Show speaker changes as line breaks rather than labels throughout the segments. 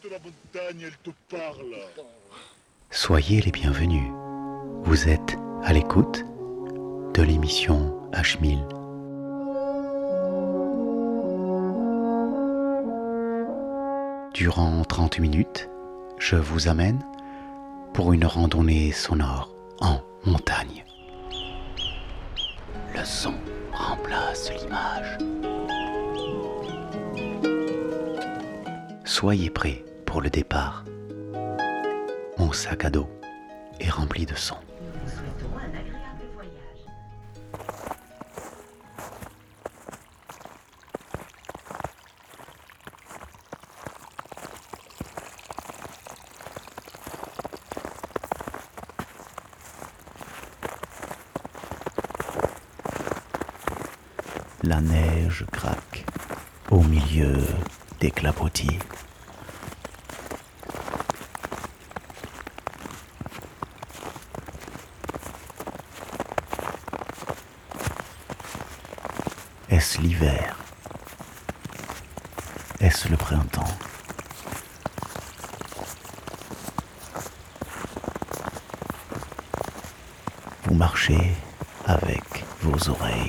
la montagne, elle te parle.
Soyez les bienvenus. Vous êtes à l'écoute de l'émission H1000. Durant 30 minutes, je vous amène pour une randonnée sonore en montagne. Le son remplace l'image. Soyez prêts pour le départ. Mon sac à dos est rempli de sons.
Nous vous souhaitons un agréable voyage.
La neige craque au milieu des clapotis. Est-ce l'hiver? Est-ce le printemps? Vous marchez avec vos oreilles.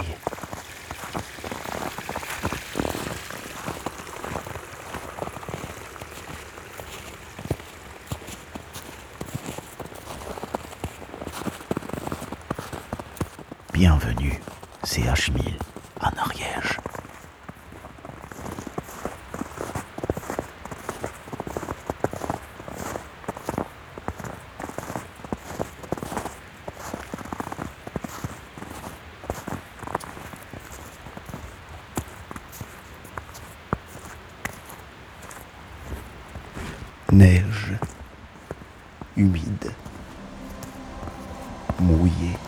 Bienvenue, c'est H1000 en Ariège. Neige, humide, mouillée.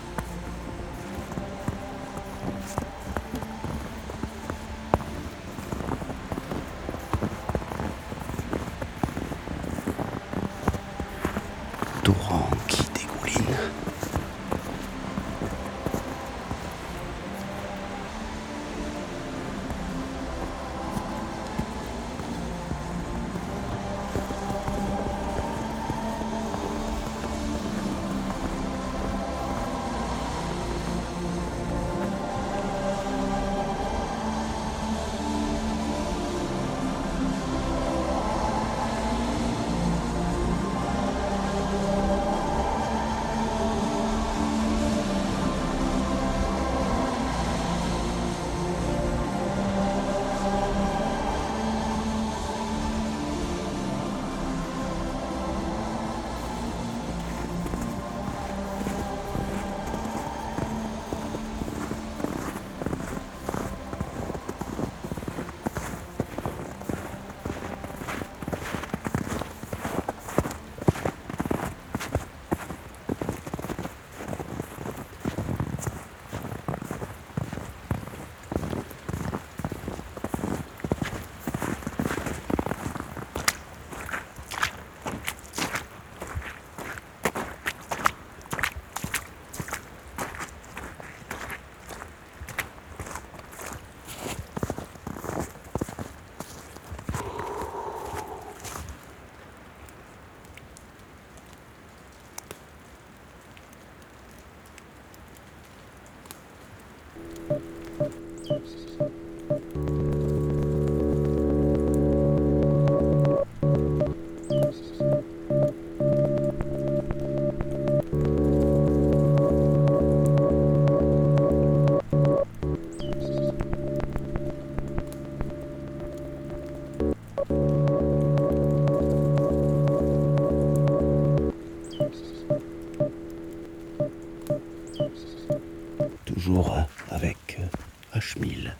Torrent qui dégouline. Toujours avec H1000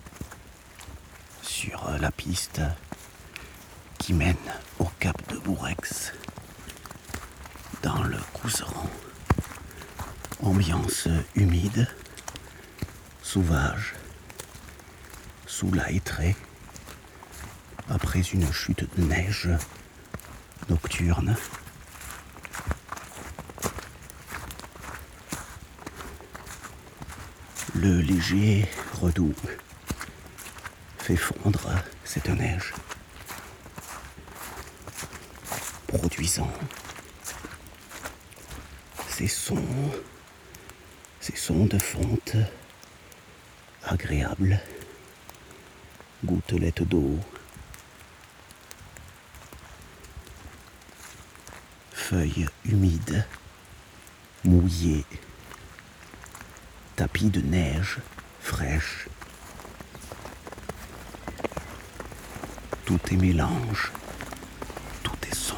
sur la piste qui mène au cap de Bourex dans le Couserans. Ambiance humide, sauvage, sous la hêtraie, après une chute de neige nocturne. Le léger redoux fait fondre cette neige. séduisant. Ces sons de fonte agréables, gouttelettes d'eau, feuilles humides, mouillées, tapis de neige fraîche. Tout est mélange, tout est son.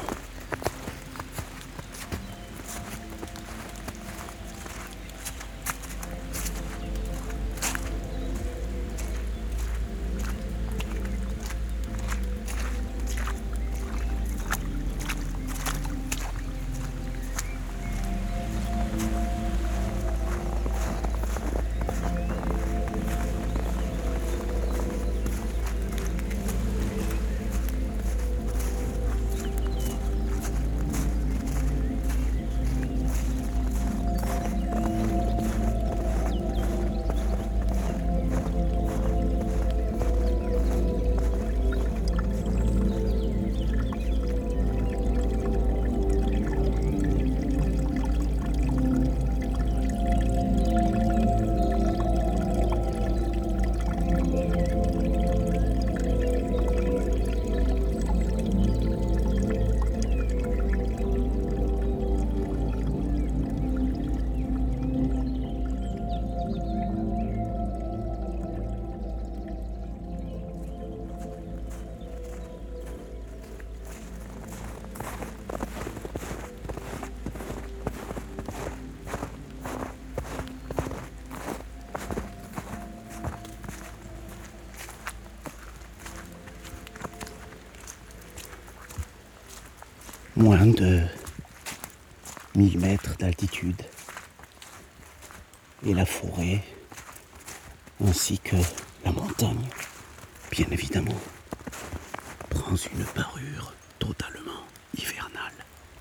Moins de 1000 mètres d'altitude. Et la forêt, ainsi que la montagne, bien évidemment, prend une parure totalement hivernale.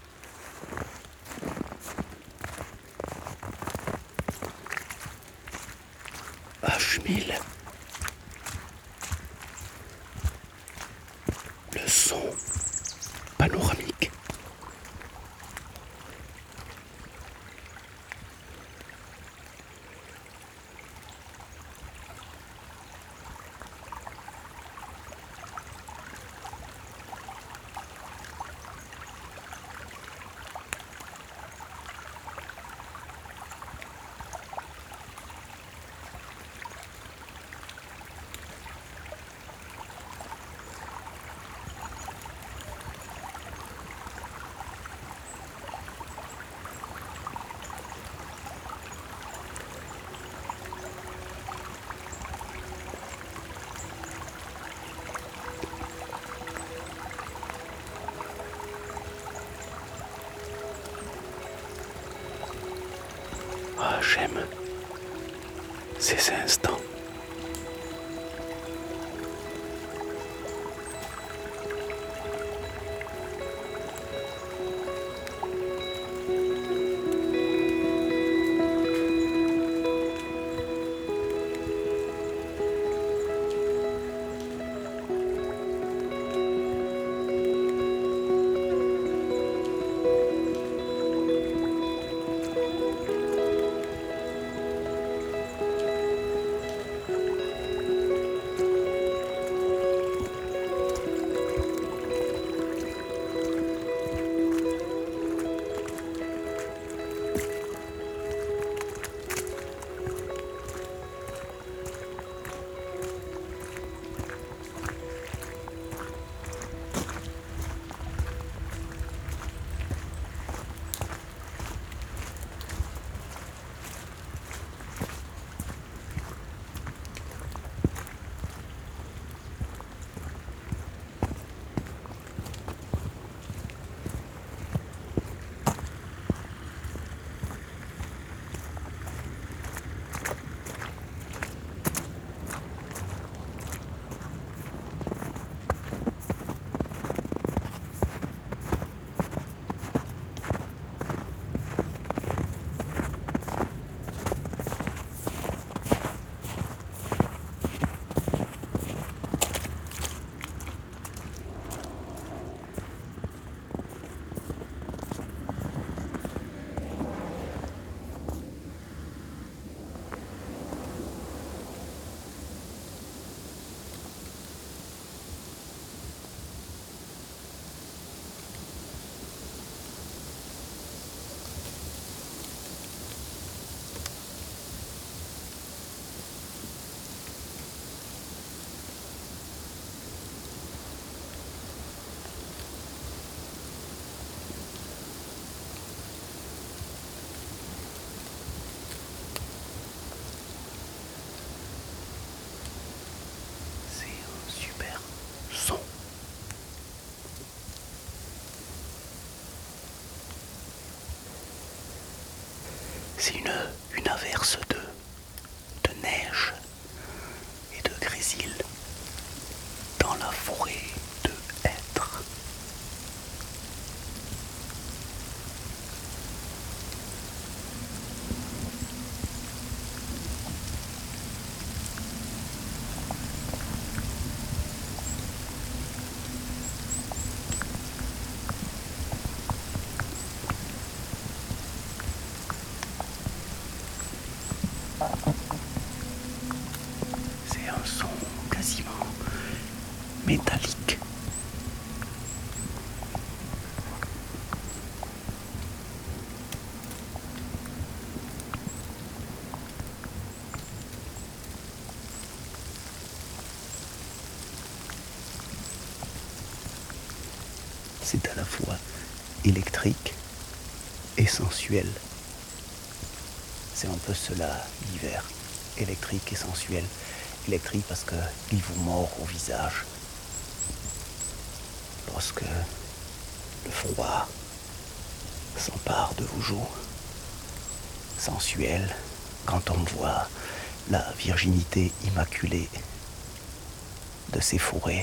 H1000. Le son panoramique. Ah, j'aime ces instants. c'est une averse de neige et de grésil dans la forêt de hêtres. C'est un son quasiment métallique. C'est à la fois électrique et sensuel. C'est un peu cela l'hiver, électrique et sensuel. Électrique parce qu'il vous mord au visage. Lorsque le froid s'empare de vos joues. Sensuel quand on voit la virginité immaculée de ces forêts.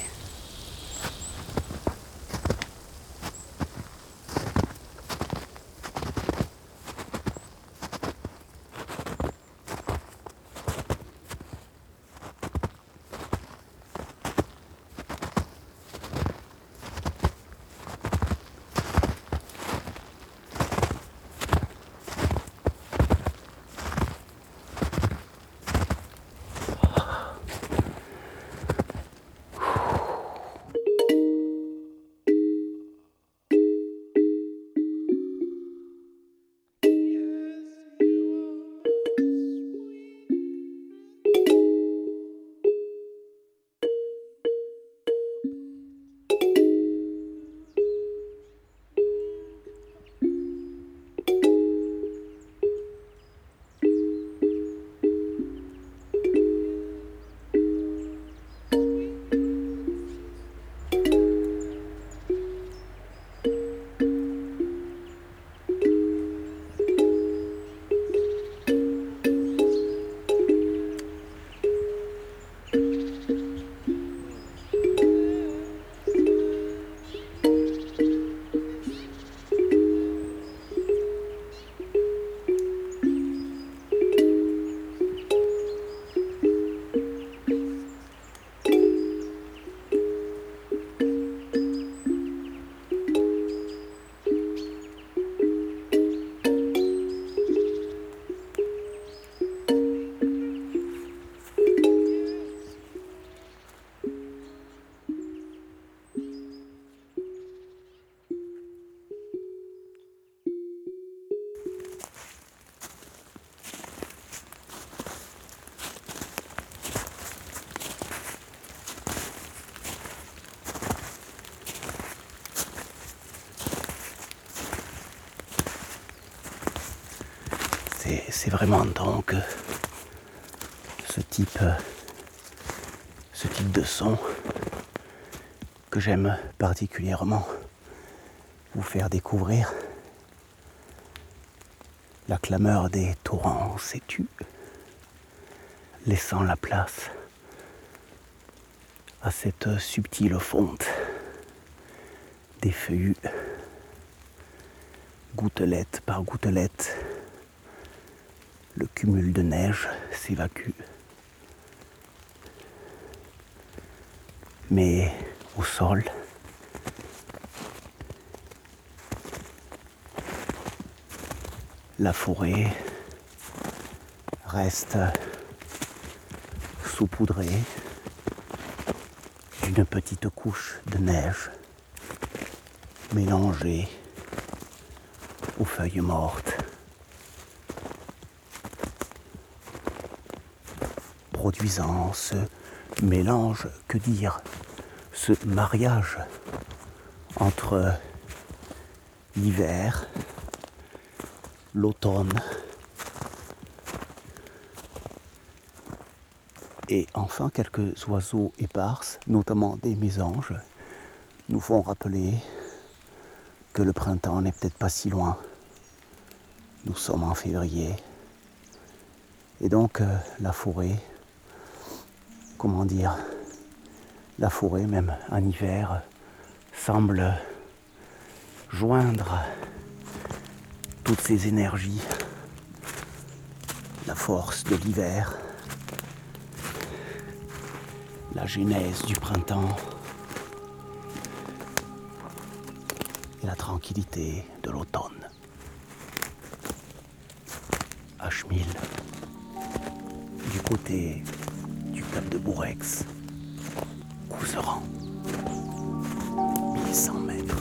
C'est vraiment donc ce type de son que j'aime particulièrement vous faire découvrir. La clameur des torrents s'étue, laissant la place à cette subtile fonte des feuillus, gouttelette par gouttelette. Le cumul de neige s'évacue. Mais au sol, la forêt reste saupoudrée d'une petite couche de neige mélangée aux feuilles mortes. Produisant ce mélange, que dire, ce mariage entre l'hiver, l'automne et enfin quelques oiseaux éparses, notamment des mésanges, nous font rappeler que le printemps n'est peut-être pas si loin. Nous sommes en février. Et donc la forêt, comment dire, la forêt même en hiver semble joindre toutes ces énergies, la force de l'hiver, la genèse du printemps et la tranquillité de l'automne. H1000, du côté du cap de Bourex, Couserans, 1100 mètres.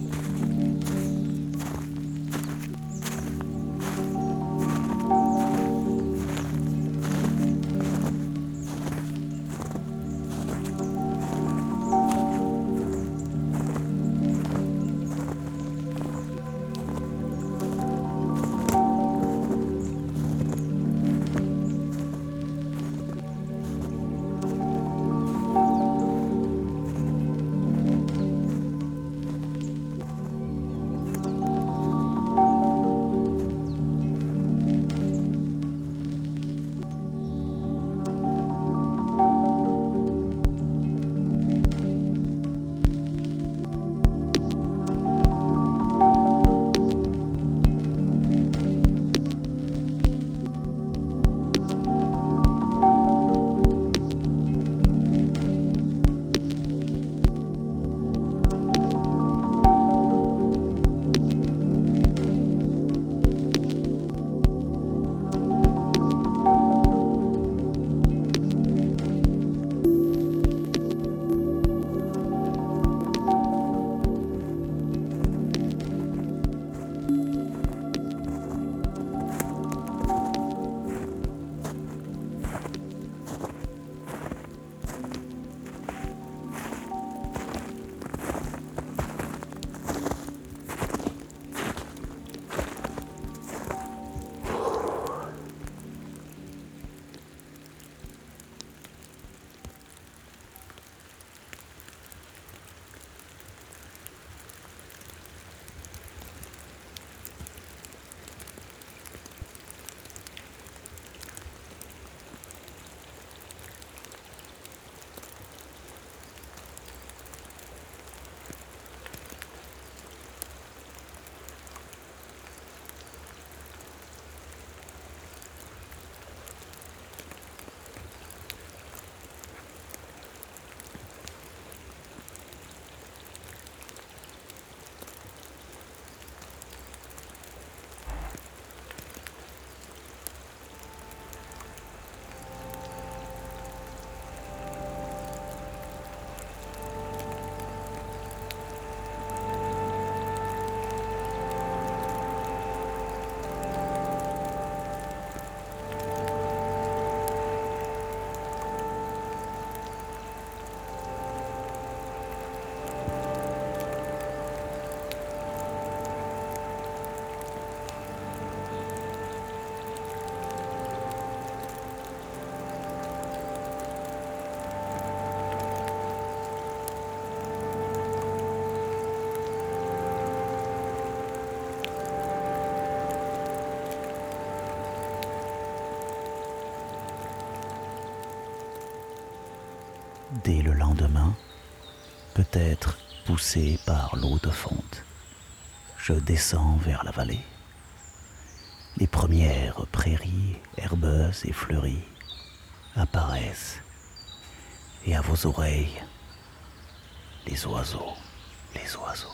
Dès le lendemain, peut-être poussé par l'eau de fonte, je descends vers la vallée. Les premières prairies herbeuses et fleuries apparaissent, et à vos oreilles, les oiseaux, les oiseaux.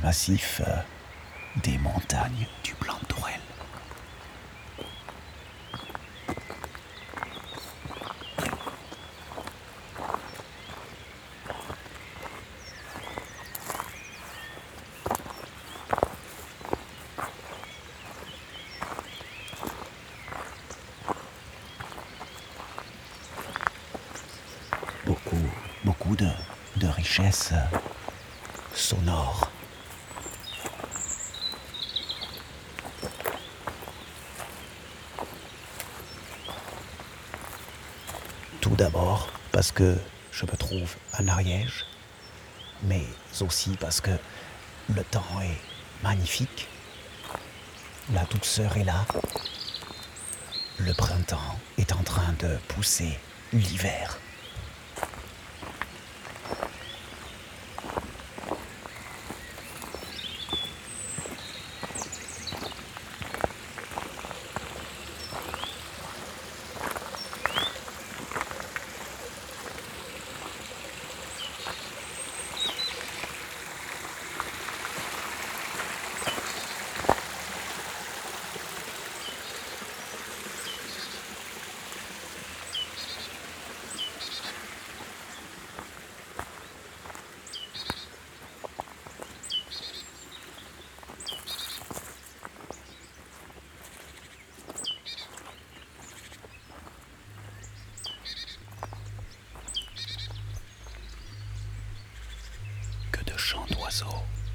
massif des montagnes du Blanc d'Orel. Beaucoup de richesses sonores. Tout d'abord parce que je me trouve en Ariège, mais aussi parce que le temps est magnifique, la douceur est là, le printemps est en train de pousser l'hiver. Chant d'oiseaux.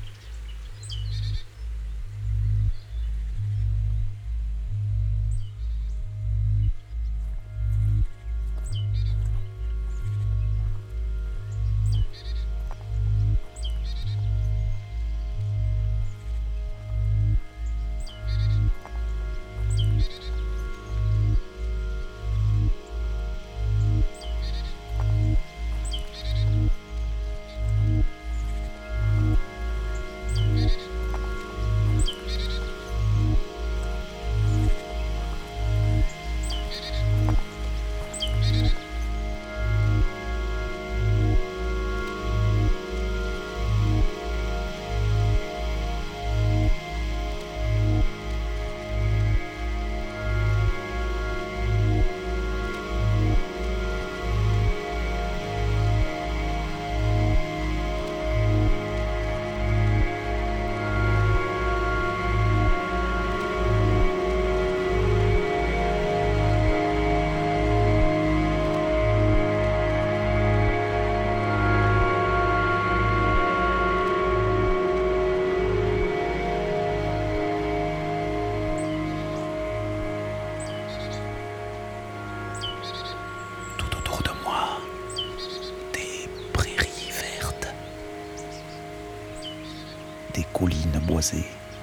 Des collines boisées,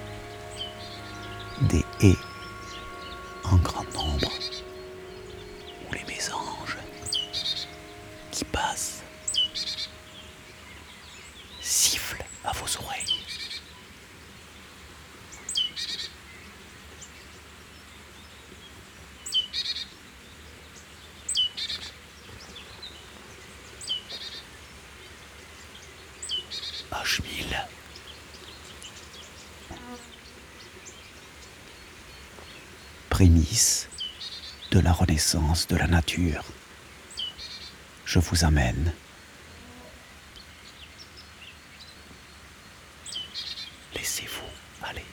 des haies en grand nombre, où les mésanges qui passent sifflent à vos oreilles. Asheville. Prémisse de la renaissance de la nature, je vous amène. Laissez-vous aller.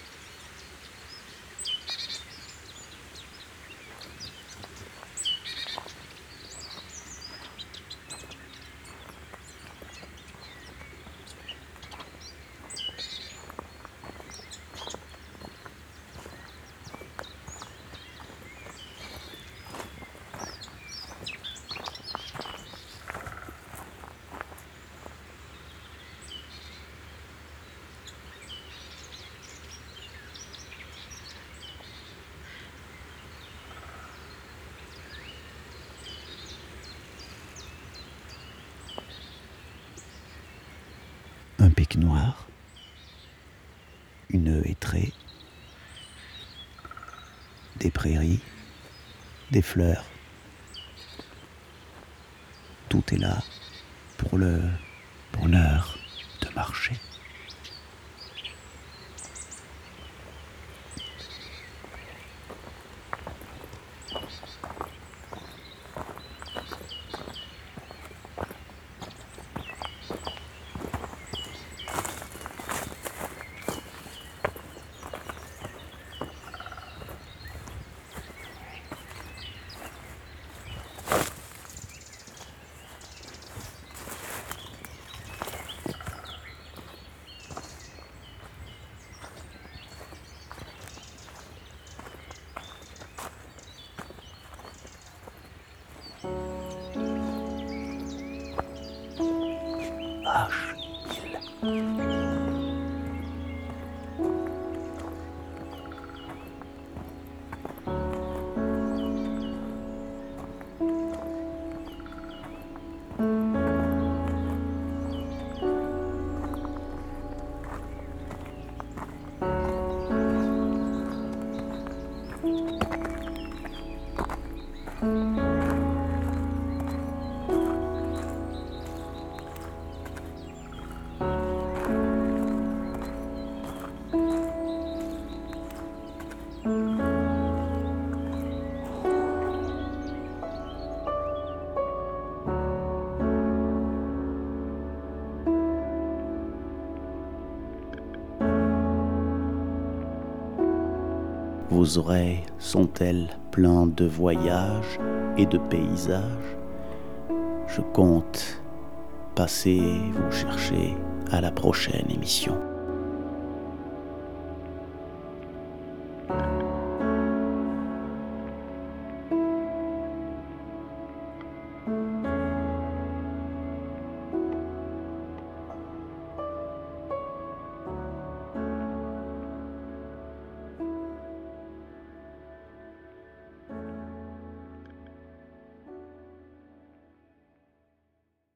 Un pic noir, une hêtraie, des prairies, des fleurs. Tout est là pour le bonheur de marcher. H-Il. Vos oreilles sont-elles pleines de voyages et de paysages? Je compte passer vous chercher à la prochaine émission.